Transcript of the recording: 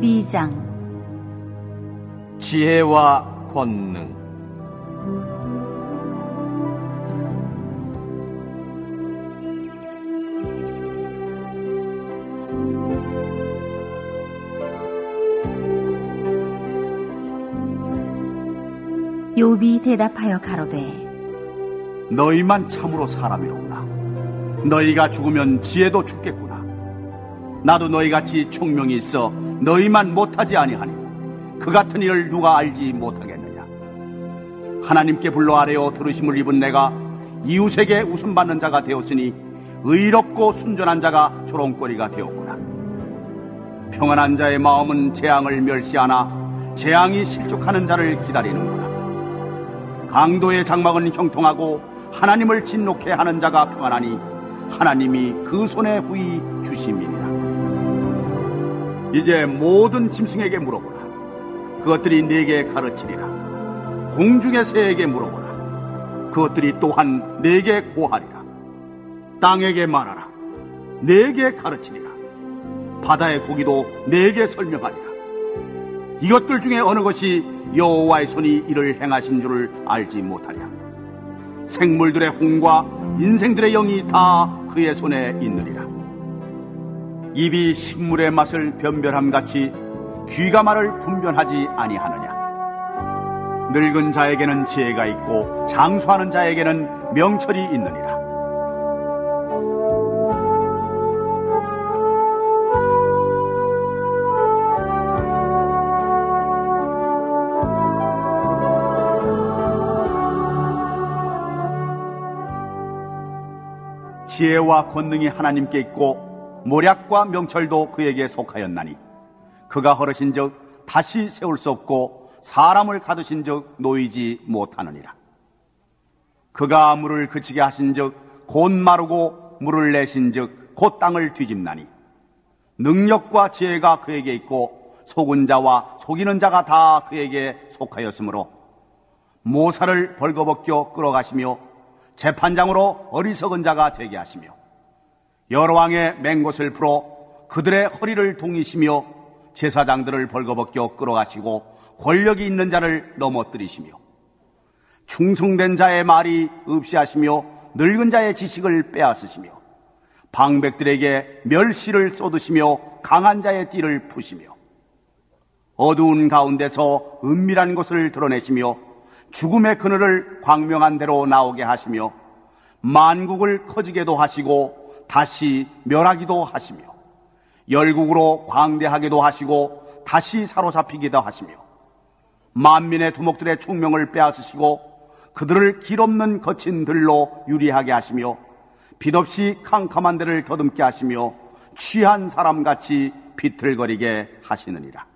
12장 지혜와 권능. 욥이 대답하여 가로되 너희만 참으로 사람이로구나. 너희가 죽으면 지혜도 죽겠구나. 나도 너희같이 총명이 있어 너희만 못하지 아니하니 그 같은 일을 누가 알지 못하겠느냐. 하나님께 불러 아뢰어 들으심을 입은 내가 이웃에게 웃음받는 자가 되었으니 의롭고 순전한 자가 조롱거리가 되었구나. 평안한 자의 마음은 재앙을 멸시하나 재앙이 실족하는 자를 기다리는구나. 강도의 장막은 형통하고 하나님을 진노케 하는 자가 평안하니 하나님이 그 손에 후히 주심이니라. 이제 모든 짐승에게 물어보라. 그것들이 네게 가르치리라. 공중의 새에게 물어보라. 그것들이 또한 네게 고하리라. 땅에게 말하라. 네게 가르치리라. 바다의 고기도 네게 설명하리라. 이것들 중에 어느 것이 여호와의 손이 이를 행하신 줄을 알지 못하랴. 생물들의 혼과 인생들의 영이 다 그의 손에 있느니라. 입이 식물의 맛을 변별함같이 귀가 말을 분별하지 아니하느냐. 늙은 자에게는 지혜가 있고 장수하는 자에게는 명철이 있느니라. 지혜와 권능이 하나님께 있고 모략과 명철도 그에게 속하였나니 그가 허르신즉 다시 세울 수 없고 사람을 가두신즉 놓이지 못하느니라. 그가 물을 그치게 하신즉 곧 마르고 물을 내신즉 곧 땅을 뒤집나니 능력과 지혜가 그에게 있고 속은 자와 속이는 자가 다 그에게 속하였으므로 모사를 벌거벗겨 끌어가시며 재판장으로 어리석은 자가 되게 하시며 여러 왕의 맹것을 풀어 그들의 허리를 동이시며 제사장들을 벌거벗겨 끌어가시고 권력이 있는 자를 넘어뜨리시며 충성된 자의 말이 없이하시며 늙은 자의 지식을 빼앗으시며 방백들에게 멸시를 쏟으시며 강한 자의 띠를 푸시며 어두운 가운데서 은밀한 것을 드러내시며 죽음의 그늘을 광명한 대로 나오게 하시며 만국을 커지게도 하시고 다시 멸하기도 하시며 열국으로 광대하게도 하시고 다시 사로잡히기도 하시며 만민의 두목들의 총명을 빼앗으시고 그들을 길없는 거친 들로 유리하게 하시며 빛없이 캄캄한 데를 더듬게 하시며 취한 사람같이 비틀거리게 하시느니라.